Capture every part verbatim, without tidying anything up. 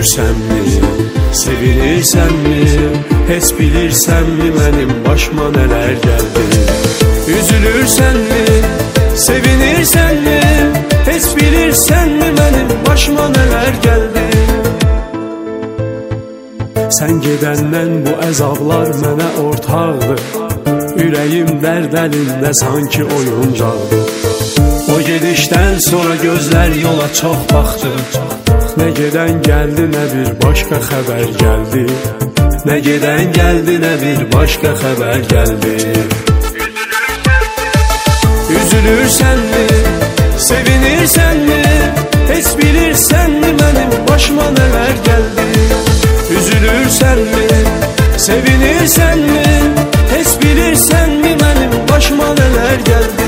Üzülürsənmi, sevinirsenmi? Heç bilirsenmi benim başıma neler geldi? Üzülürsenmi, sevinirsenmi? Heç bilirsenmi benim başıma neler geldi? Sen gedəndən bu əzablar mənə ortaqdır. Ürəyim dərd əlində sanki oyuncaqdır. O gedişdən sonra gözlər yola çox baxdı. Nə gedən gəldi, nə bir başqa xəbər gəldi. Nə gedən gəldi, nə bir başqa xəbər gəldi. Üzülürsənmi, sevinirsenmi? Heç bilirsenmi benim başıma neler geldi? Üzülürsenmi, sevinirsenmi? Heç bilirsenmi benim başıma neler geldi?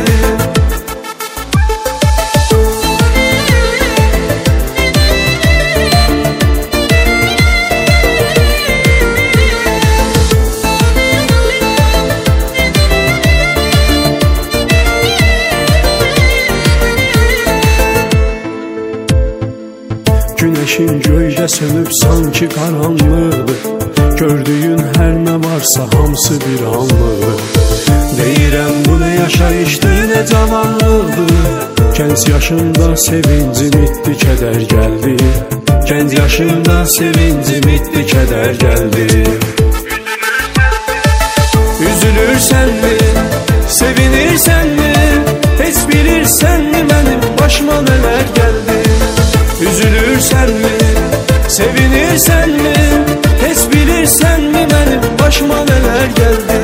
Güneşin göydə sönüb sanki qaranlıqdır. Gördüyün hər nə varsa hamısı bir anlıqdır. Deyirəm bu nə yaşayışdır, nə cavanlıqdır. Gənc yaşında sevincim itdi, kədər gəldi. Gənc yaşında sevincim itdi, kədər gəldi. Üzülürsenmi, sevinirsenmi? Heç bilirsenmi benim başıma neler geldi? Üzülürsenmi, sevinirsenmi? Heç bilirsenmi benim başıma neler geldi?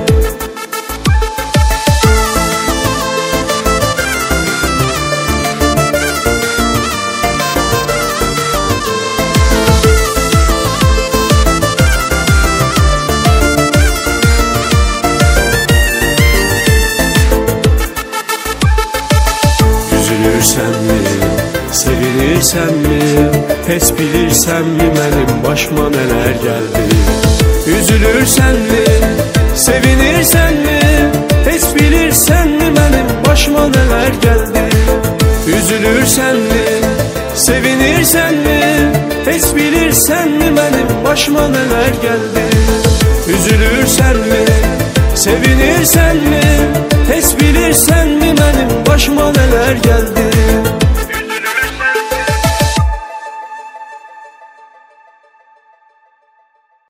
Üzülürsenmi, sevinirsenmi? Heç bilirsenmi benim başıma neler geldi? Üzülürsenmi, sevinirsenmi? Heç bilirsenmi benim başıma neler geldi? Üzülürsenmi, sevinirsenmi? Heç bilirsenmi benim başıma neler geldi? Üzülürsenmi, sevinirsenmi?